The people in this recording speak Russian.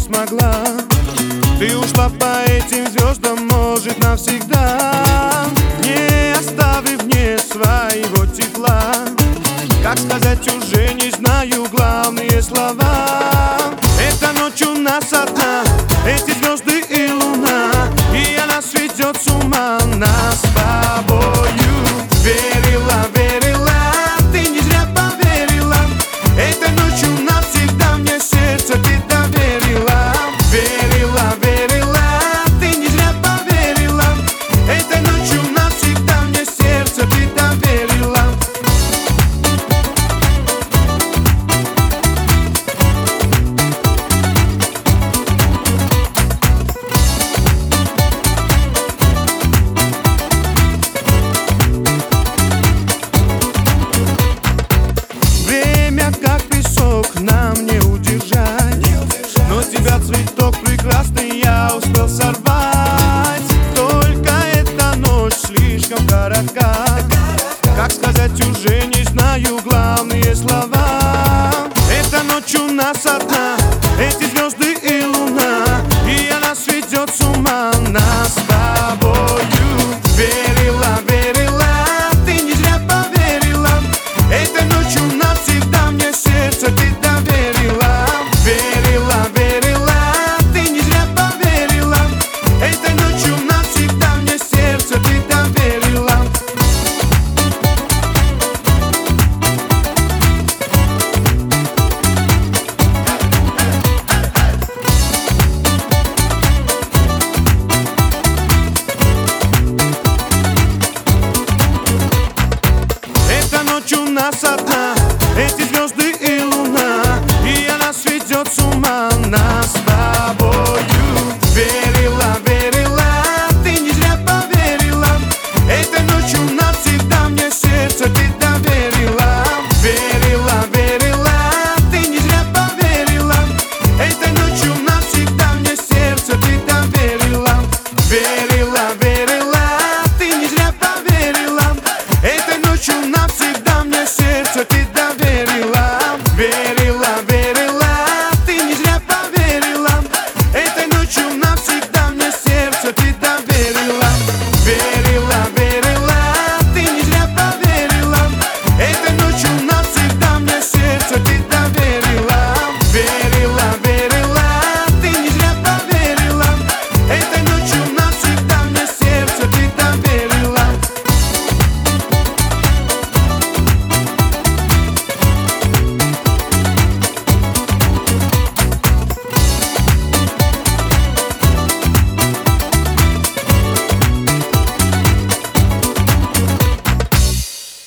смогла. Ты ушла по этим звездам, может, навсегда, не оставив мне своего тепла. Как сказать, уже не знаю главные слова. Эта ночь у нас одна, эти звезды и луна, и она сведет с ума нас с тобою. Верила, верила, ты не зря поверила. Этой ночью навсегда мне сердце ты доверила. Верила, верила, ты не зря поверила. Этой ночью навсегда мне сердце ты доверила. Как песок нам не удержать, но тебя цветок прекрасный я успел сорвать. Только эта ночь слишком коротка. Как сказать, уже не знаю главные слова. Эта ночь у нас одна, эти звезды и луна, и она сведет с ума нас с тобою. Верила, верила, ты не зря поверила. Этой ночью навсегда мне сердце ты доверила. Верила, верила, ты не зря поверила. Этой ночью навсегда мне сердце ты доверила. Эта ночь у нас одна, эти звезды и луна, и она сведет с ума нас.